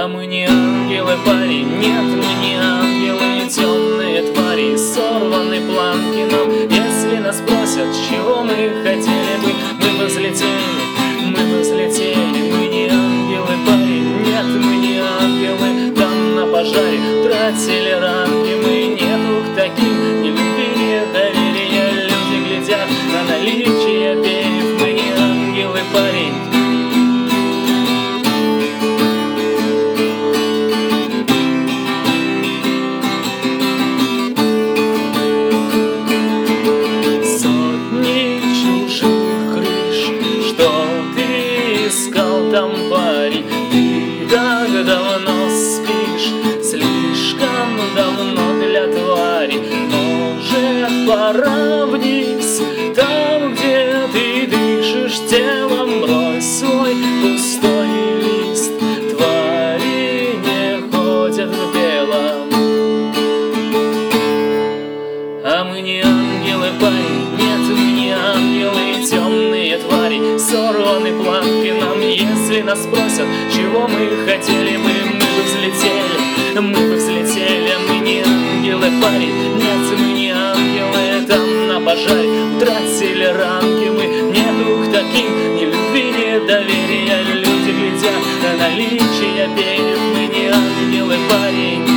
А мы не ангелы, парень, нет, мы не ангелы, темные твари, сорваны планки нам. Если нас спросят, чего мы хотели бы, мы взлетели, мы не ангелы, парень, нет, мы не ангелы. Там на пожаре тратили ранги, мы нету к таким ни любви, ни доверия. Люди глядят на наличие перьев, мы не ангелы, парень. Там, парень, ты так давно спишь, слишком давно для твари. Может, пора вниз, там, где ты дышишь телом, брось свой пустой лист. Твари не ходят в белом. А мы не ангелы, парень, нет, мы не ангелы, темные твари, сорваны планки нам. Если нас спросят, чего мы хотели бы, мы бы взлетели, мы не ангелы, парень, нет, мы не ангелы. Там на пожаре тратили ранги, мы нету к таким ни любви, ни доверия. Люди глядят на наличие перьев, мы не ангелы, парень.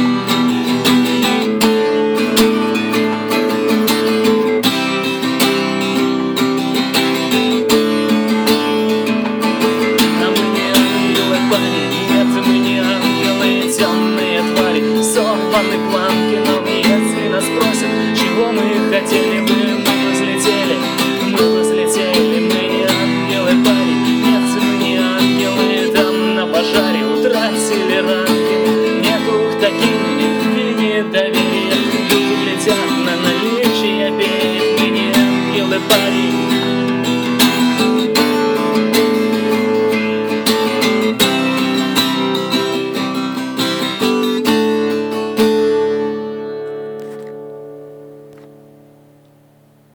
Темные твари, сорваны планки нам. Если нас спросят, чего мы хотели бы, мы взлетели, мы не ангелы, парень, нет, мы не ангелы. Там на пожаре утратили ранги, нету таких